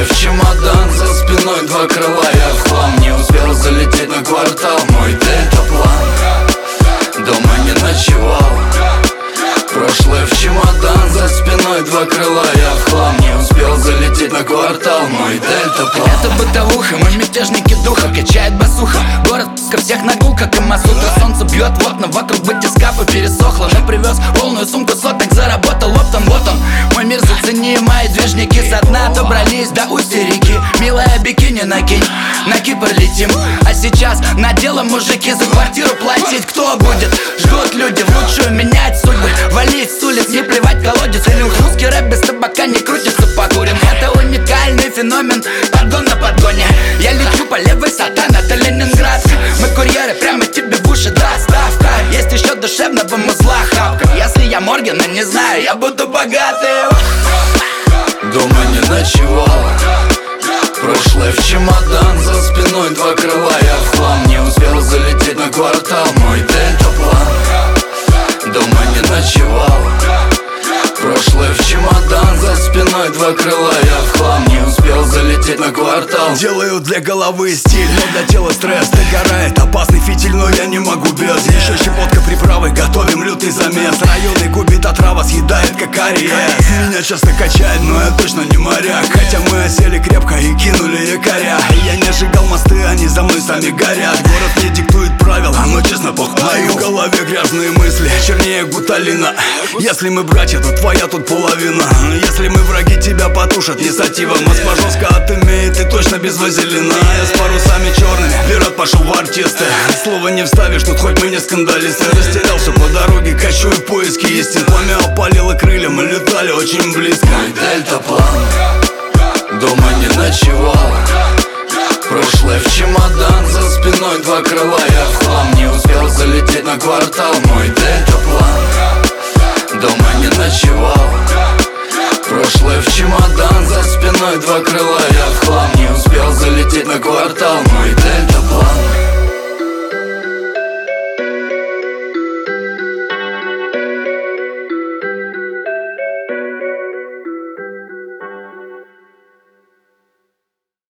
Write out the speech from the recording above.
в чемодан, за спиной два крыла. Я в хлам, не успел залететь на квартал. Мой дельтаплан дома не ночевал. Прошлое в чемодан, за спиной два крыла. Я в хлам, не успел залететь на квартал. Мой дельтаплан. Это бытовуха, мы мятежники духа, качает басуха. Город ко всех нагул, как и Масутра. Солнце бьет в окна, вокруг батискафа пересохло. Но привез полную сумку соток, заработал оптом. Вот он, мой мир, зацени. Мои движники со дна добрались до устья реки. Милая, бикини накинь, на Кипр летим. А сейчас наделом мужики за квартиру платить. Кто будет? Ждут люди в лучшую менять судьбы. Валить с улиц, не плевать колодец. Или русский рэп без табака не крутится, покурим. Это уникальный феномен, подгон на подгоне. Я лечу по левой, сатан, это Ленинград. Мы курьеры, прямо тебе в уши доставка. Есть еще душевного музла хапка. Если я Моргена, не знаю, я буду богатым. Дома не ночевал. Прошлое в чемодан, за спиной два крыла. Я в хлам, не успел залететь на квартал. Мой дельтаплан дома не ночевал. Прошлое в чемодан, за спиной два крыла. Я в хлам, не успел залететь на квартал. Делаю для головы стиль, но для тела стресс. Догорает опасный фитиль, но я не могу без. Еще щепотка приправы, готовим лютый замес. Районный губит отрава, съедает как ариес. Меня часто качает, но я точно не моряк. Хотя мы осели крепко и кинули якоря. Я не сжигал мосты, они за мной сами горят. Город мне диктует правила, но честно похуй. В моей голове грязные мысли, чернее гуталина. Если мы братья, то твоя тут половина. Если мы враги, тебя потушат не сатива. Москва жестко отымеет, и точно без вазелина. Я с парусами черными, вперед пошел в артисты. Слова не вставишь, тут хоть мы не скандалисты. Растерялся по дороге, качу в поиске истин. Пламя опалило крылья, мы летали очень близко. Мой дельтаплан дома не ночевал. Прошлое в чемодан, за спиной два крыла. Я в хлам, не успел залететь на квартал. Мой дельтаплан дома не ночевал. Прошлое в чемодан, за спиной два крыла. Я в хлам, не успел залететь на квартал. Мой дельтаплан.